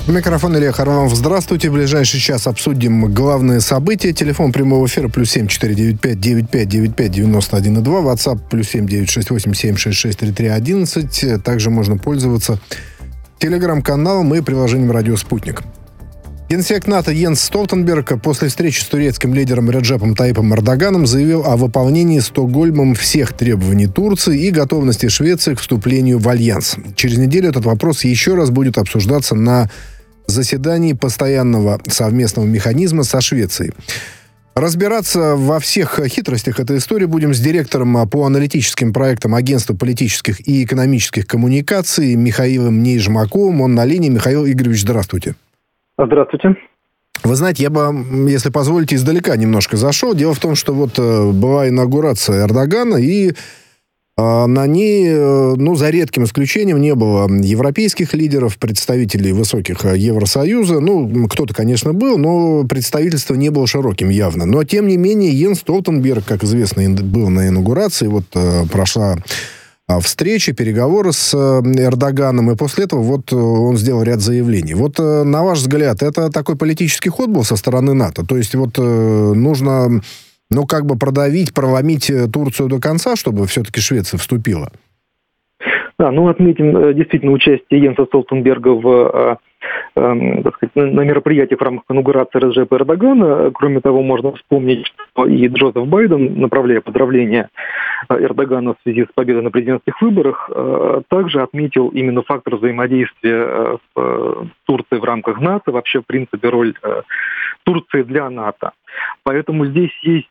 Микрофон Илья Харламов. Здравствуйте. В ближайший час обсудим главные события. Телефон прямого эфира +7 495 9595 91 2. WhatsApp +7 968 766 3311. Также можно пользоваться телеграм-каналом и приложением «Радио Спутник». Генсек НАТО Йенс Столтенберг после встречи с турецким лидером Реджепом Таyyипом Эрдоганом заявил о выполнении Стокгольмом всех требований Турции и готовности Швеции к вступлению в альянс. Через неделю этот вопрос еще раз будет обсуждаться на заседании постоянного совместного механизма со Швецией. Разбираться во всех хитростях этой истории будем с директором по аналитическим проектам Агентства политических и экономических коммуникаций Михаилом Нейжмаковым. Он на линии. Михаил Игоревич, здравствуйте. Здравствуйте. Вы знаете, я бы, если позволите, издалека немножко зашел. Дело в том, что вот была инаугурация Эрдогана, и на ней, за редким исключением, не было европейских лидеров, представителей высоких Евросоюза. Кто-то, конечно, был, но представительство не было широким явно. Но, тем не менее, Йенс Столтенберг, как известно, был на инаугурации. Вот прошла встречи, переговоры с Эрдоганом, и после этого он сделал ряд заявлений. На ваш взгляд, это такой политический ход был со стороны НАТО? То есть нужно, продавить, проломить Турцию до конца, чтобы все-таки Швеция вступила? Да, отметим действительно участие Йенса Столтенберга на мероприятии в рамках инаугурации Реджепа Эрдогана. Кроме того, можно вспомнить, что и Джозеф Байден, направляя поздравления Эрдогану в связи с победой на президентских выборах, также отметил именно фактор взаимодействия с Турцией в рамках НАТО, вообще, в принципе, роль Турции для НАТО. Поэтому здесь есть,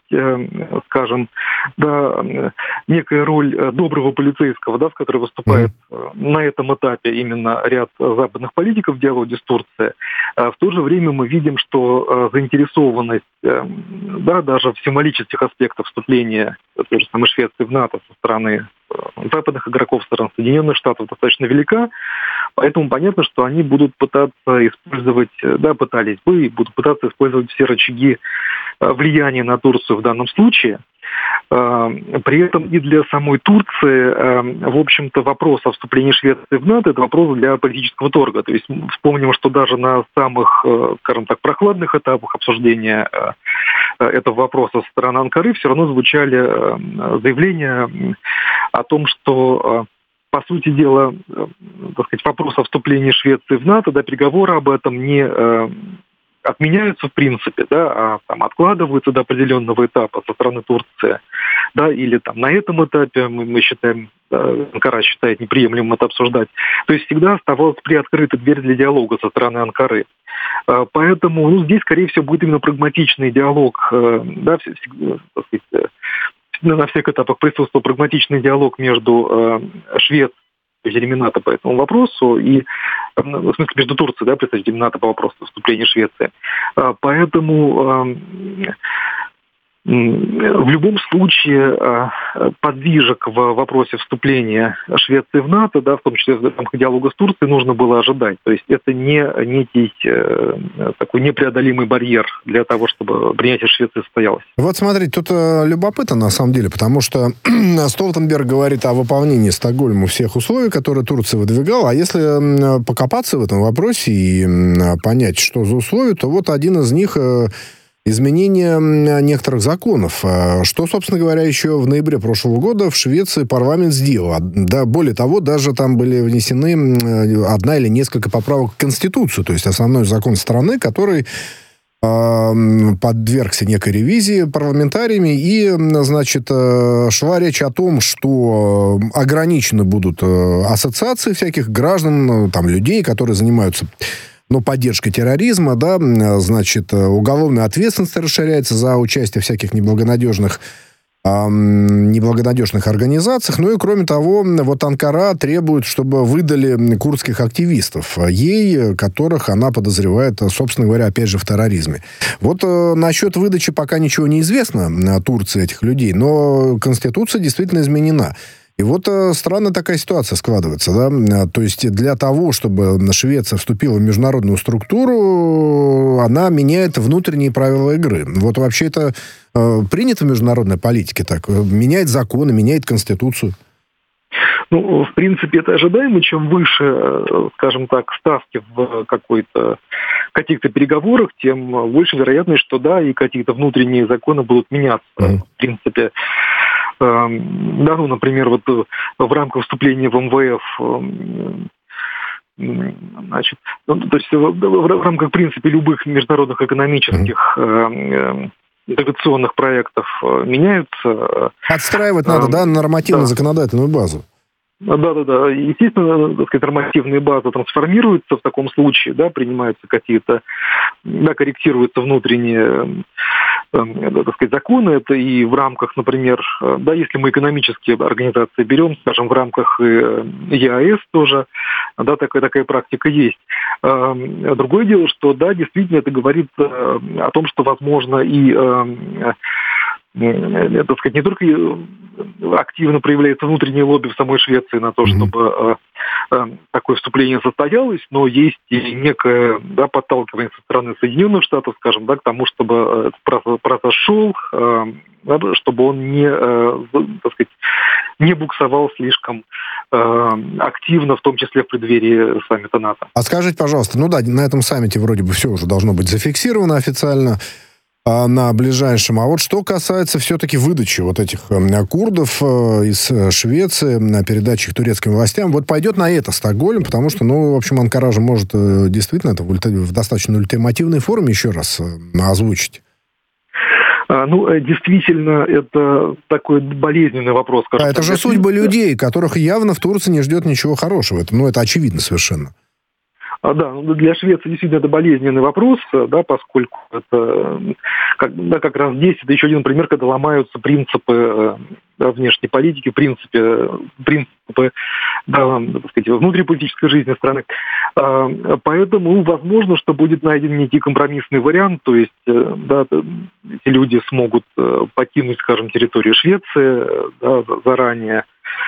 некая роль доброго полицейского, в которой выступает на этом этапе именно ряд западных политиков в диалоге с Турцией. В то же время мы видим, что заинтересованность, даже в символических аспектах вступления той же самой Швеции в НАТО со стороны западных игроков, со стороны Соединенных Штатов достаточно велика. Поэтому понятно, что они будут пытаться использовать, будут пытаться использовать все рычаги влияния на Турцию в данном случае. При этом и для самой Турции, в общем-то, вопрос о вступлении Швеции в НАТО – это вопрос для политического торга. То есть вспомним, что даже на самых, прохладных этапах обсуждения этого вопроса со стороны Анкары все равно звучали заявления о том, что, по сути дела, вопрос о вступлении Швеции в НАТО, переговоры об этом не отменяются в принципе, а откладываются до определенного этапа со стороны Турции, или на этом этапе мы считаем, Анкара считает неприемлемым это обсуждать. То есть всегда оставалась приоткрыта дверь для диалога со стороны Анкары. Поэтому здесь, скорее всего, будет именно прагматичный диалог, на всех этапах присутствовал прагматичный диалог между Швецией и представителями НАТО по этому вопросу, и в смысле между Турцией, представителями НАТО по вопросу вступления Швеции. Поэтому в любом случае подвижек в вопросе вступления Швеции в НАТО, в том числе в рамках диалога с Турцией, нужно было ожидать. То есть это не некий такой непреодолимый барьер для того, чтобы принятие Швеции состоялось. Смотрите, тут любопытно на самом деле, потому что Столтенберг говорит о выполнении Стокгольма всех условий, которые Турция выдвигала. А если покопаться в этом вопросе и понять, что за условия, то один из них изменение некоторых законов, что, собственно говоря, еще в ноябре прошлого года в Швеции парламент сделал. Более того, даже там были внесены одна или несколько поправок в Конституцию, то есть основной закон страны, который подвергся некой ревизии парламентариями, и, шла речь о том, что ограничены будут ассоциации всяких граждан, людей, которые занимаются поддержкой терроризма, уголовная ответственность расширяется за участие в всяких неблагонадежных организациях. И, кроме того, Анкара требует, чтобы выдали курдских активистов, которых она подозревает, собственно говоря, опять же, в терроризме. Насчет выдачи пока ничего не известно Турции этих людей, но Конституция действительно изменена. И странная такая ситуация складывается, То есть для того, чтобы Швеция вступила в международную структуру, она меняет внутренние правила игры. Вообще это принято в международной политике так? Меняет законы, меняет Конституцию? Ну, в принципе, это ожидаемо. Чем выше, скажем так, ставки в каких-то переговорах, тем больше вероятность, что да, и какие-то внутренние законы будут меняться. В принципе, да, ну, например, вот в рамках вступления в МВФ, значит, ну, то есть в рамках, в принципе, любых международных экономических интеграционных проектов меняются. Отстраивать надо, да, нормативно-законодательную базу. Да. Естественно, так сказать, нормативные базы трансформируются в таком случае, да, принимаются какие-то, да, корректируются внутренние, так сказать, законы. Это и в рамках, например, да, если мы экономические организации берем, скажем, в рамках ЕАЭС тоже, да, такая практика есть. Другое дело, что, да, действительно, это говорит о том, что, возможно, и так сказать, не только активно проявляется внутреннее лобби в самой Швеции на то, чтобы такое вступление состоялось, но есть и некое, да, подталкивание со стороны Соединенных Штатов, скажем, да, к тому, чтобы этот процесс шел, чтобы он не, так сказать, не буксовал слишком активно, в том числе в преддверии саммита НАТО. А скажите, пожалуйста, ну да, на этом саммите вроде бы все уже должно быть зафиксировано официально на ближайшем. А вот что касается все-таки выдачи вот этих курдов из Швеции, на передаче их турецким властям, вот пойдет на это Стокгольм, потому что, ну, в общем, Анкара же может действительно это в достаточно ультимативной форме еще раз озвучить. Ну, действительно, это такой болезненный вопрос. Это же судьбы людей, которых явно в Турции не ждет ничего хорошего. Это очевидно совершенно. Да, для Швеции действительно это болезненный вопрос, да, поскольку это как раз здесь это еще один пример, когда ломаются принципы, да, внешней политики, принципы, да, так сказать, внутриполитической жизни страны. Поэтому возможно, что будет найден некий компромиссный вариант, то есть, да, эти люди смогут покинуть, скажем, территорию Швеции, да, заранее,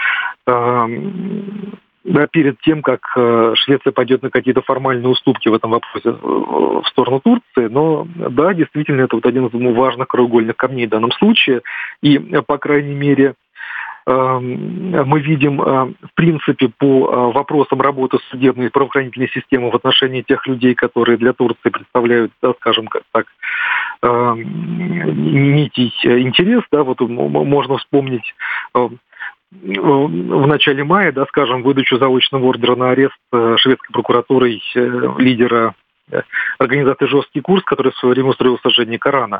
да, перед тем, как Швеция пойдет на какие-то формальные уступки в этом вопросе в сторону Турции. Но да, действительно, это вот один из важных краеугольных камней в данном случае. И, по крайней мере, мы видим, в принципе, по вопросам работы судебной и правоохранительной системы в отношении тех людей, которые для Турции представляют, да, скажем так, некий интерес. Да, вот можно вспомнить в начале мая, да, скажем, выдачу заочного ордера на арест шведской прокуратурой лидера организации «Жесткий курс», который в свое время устроил сожжение Корана.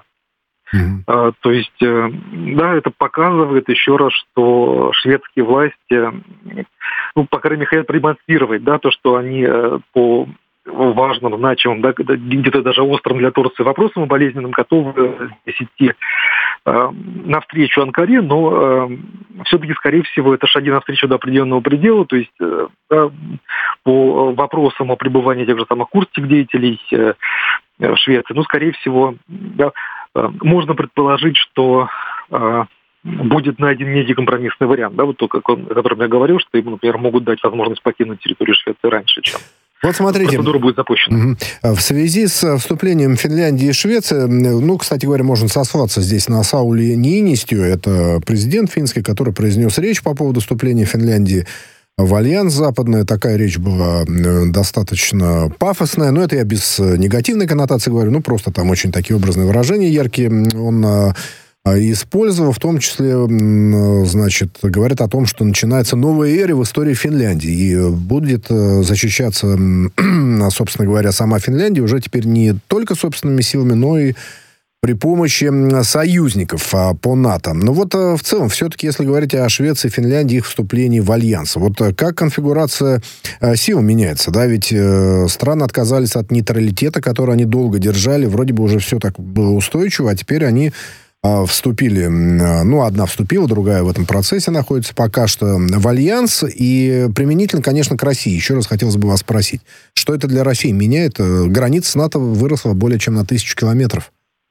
То есть, да, это показывает еще раз, что шведские власти, ну, по крайней мере, хотят продемонстрировать, да, то, что они по важным, значимым, да, где-то даже острым для Турции вопросам и болезненным готовы здесь идти навстречу Анкаре, но все-таки, скорее всего, это шаги навстречу до определенного предела, то есть да, по вопросам о пребывании тех же самых курдских деятелей в Швеции, ну, скорее всего, да, можно предположить, что будет найден некий компромиссный вариант, да, вот то, о котором я говорил, что им, например, могут дать возможность покинуть территорию Швеции раньше, чем вот смотрите, процедура будет запущена. В связи с вступлением Финляндии и Швеции, ну, кстати говоря, можно сослаться здесь на Саули Ниинистё, это президент финский, который произнес речь по поводу вступления Финляндии в альянс западный. Такая речь была достаточно пафосная, но это я без негативной коннотации говорю, ну, просто там очень такие образные выражения яркие он использовал, в том числе, значит, говорит о том, что начинается новая эра в истории Финляндии, и будет защищаться, собственно говоря, сама Финляндия уже теперь не только собственными силами, но и при помощи союзников по НАТО. Но вот в целом, все-таки, если говорить о Швеции и Финляндии, их вступлении в альянс, вот как конфигурация сил меняется, да, ведь страны отказались от нейтралитета, который они долго держали, вроде бы уже все так было устойчиво, а теперь они вступили, ну, одна вступила, другая в этом процессе находится пока что в альянс, и применительно, конечно, к России. Еще раз хотелось бы вас спросить, что это для России меняет? Граница с НАТО выросла более чем на 1000 километров.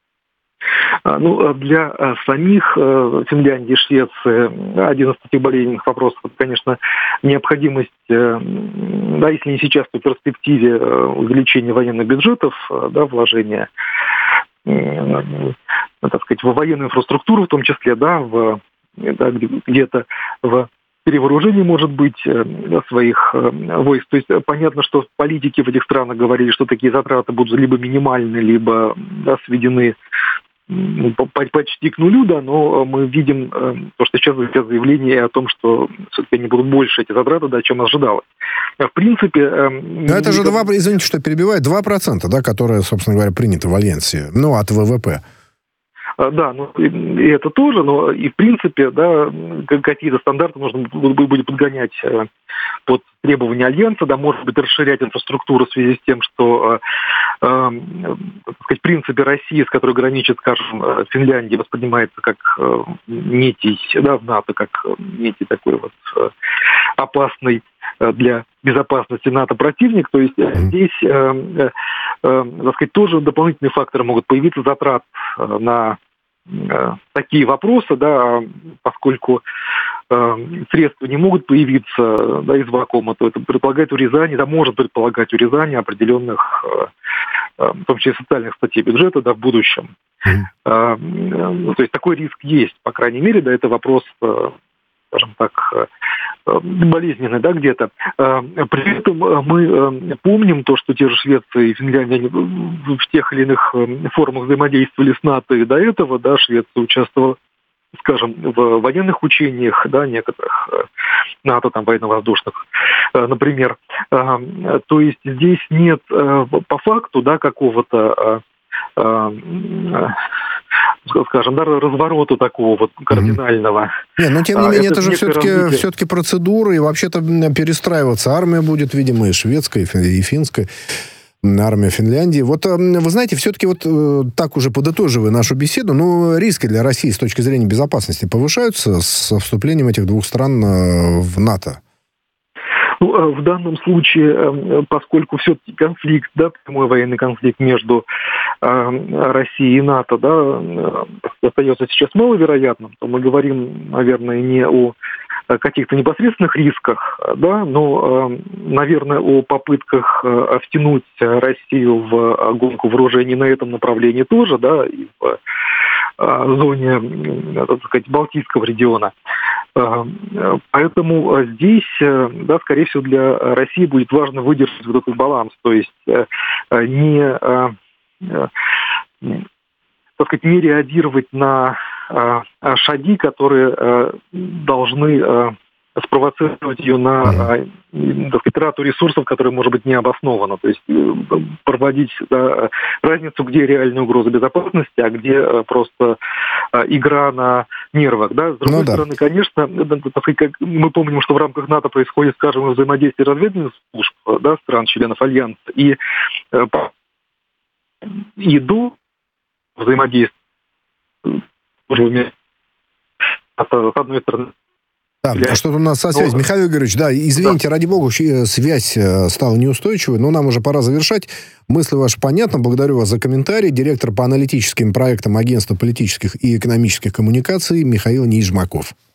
Ну, для самих Финляндии и Швеции один из таких болезненных вопросов, это, конечно, необходимость, да, если не сейчас, то в перспективе увеличения военных бюджетов, да, вложения, так сказать, в военную инфраструктуру, в том числе, да, где-то в перевооружение, может быть, своих войск. То есть понятно, что политики в этих странах говорили, что такие затраты будут либо минимальны, либо сведены почти к нулю, да, но мы видим то, что сейчас звучат заявления о том, что все-таки они будут больше, эти затраты, да, чем ожидалось. В принципе... Но это же извините, что перебиваю, 2%, да, которые, собственно говоря, приняты в Альянсе, от ВВП. Да, и это тоже, но и в принципе, да, какие-то стандарты нужно будет подгонять под требования Альянса, да, может быть, расширять инфраструктуру в связи с тем, что, так сказать, в принципе, Россия, с которой граничит, скажем, Финляндия, воспринимается как некий, да, в НАТО, как некий такой вот опасный для безопасности НАТО противник. То есть здесь, так сказать, тоже дополнительные факторы могут появиться, затрат на такие вопросы, да, поскольку средства не могут появиться, да, из вакуума, то это предполагает урезание, да, может предполагать урезание определенных, в том числе социальных статей бюджета, да, в будущем. То есть такой риск есть, по крайней мере, да, это вопрос, скажем так, болезненный, да, где-то. При этом мы помним то, что те же Швеция и Финляндия, они в тех или иных формах взаимодействовали с НАТО и до этого, да, Швеция участвовала, скажем, в военных учениях, да, некоторых НАТО, там, военно-воздушных, например. То есть здесь нет по факту, да, какого-то, скажем, да, разворота такого вот кардинального. Но тем не менее, это же все-таки процедура, и вообще-то перестраиваться армия будет, видимо, и шведская, и финская. Армия Финляндии. Вот вы знаете, все-таки вот так уже подытоживая нашу беседу, риски для России с точки зрения безопасности повышаются со вступлением этих двух стран в НАТО? В данном случае, поскольку все-таки конфликт, да, прямой военный конфликт между Россией и НАТО, да, остается сейчас маловероятным, то мы говорим, наверное, не о каких-то непосредственных рисках, да, но, наверное, о попытках втянуть Россию в гонку вооружений на этом направлении тоже, да, и в зоне, так сказать, Балтийского региона. Поэтому здесь, да, скорее всего, для России будет важно выдержать вот этот баланс, то есть не, так сказать, не реагировать на шаги, которые должны спровоцировать ее на, так сказать, трату ресурсов, которые, может быть, не обоснованы. То есть проводить, да, разницу, где реальная угроза безопасности, а где просто игра на нервах. Да? С другой стороны, конечно, так сказать, как мы помним, что в рамках НАТО происходит, скажем, взаимодействие разведывательных служб, да, стран-членов Альянса, и до взаимодействия с одной стороны. Да, что-то у нас со связью. Михаил Игоревич, да, извините, ради бога, связь стала неустойчивой, но нам уже пора завершать. Мысли ваши понятны. Благодарю вас за комментарий. Директор по аналитическим проектам Агентства политических и экономических коммуникаций Михаил Нижмаков.